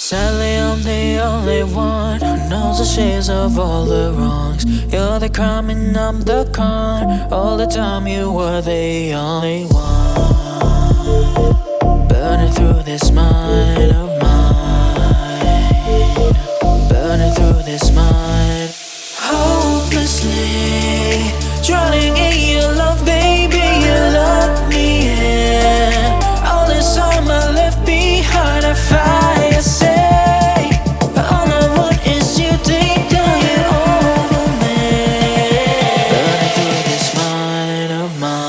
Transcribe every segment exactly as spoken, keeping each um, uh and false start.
Sadly, I'm the only one who knows the shades of all the wrongs. You're the crime and I'm the con. All the time you were the only one. Burning through this mind of mine. Burning through this mind. Hopelessly drowning in your love, baby. You love me, yeah. All this time I left behind, I fire say. All I want is you deep down, you over me. Burning through this mind of mine.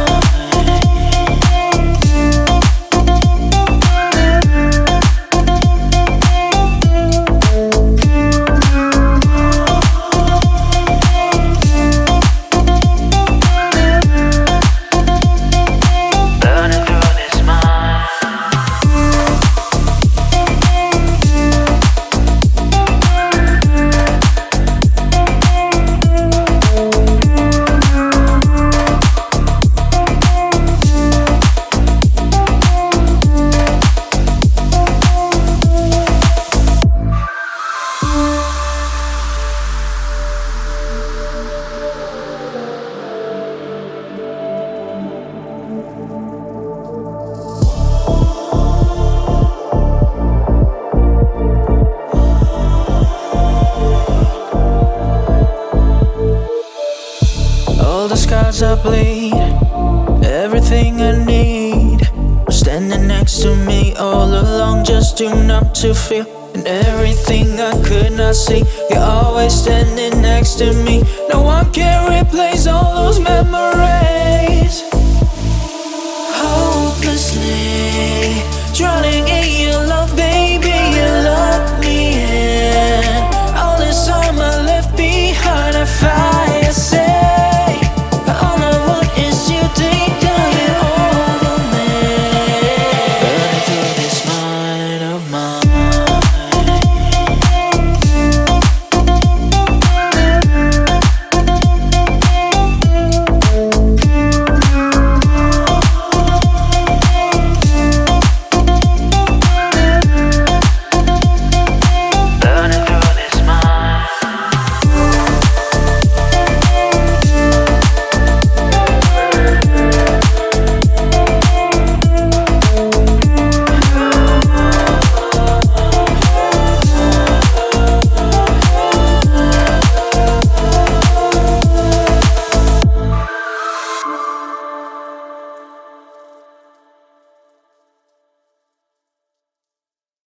All the scars I bleed, everything I need was standing next to me all along, just too numb to feel. And everything I could not see, you're always standing next to me. No one can replace all those memories. Hopelessly drowning in your love.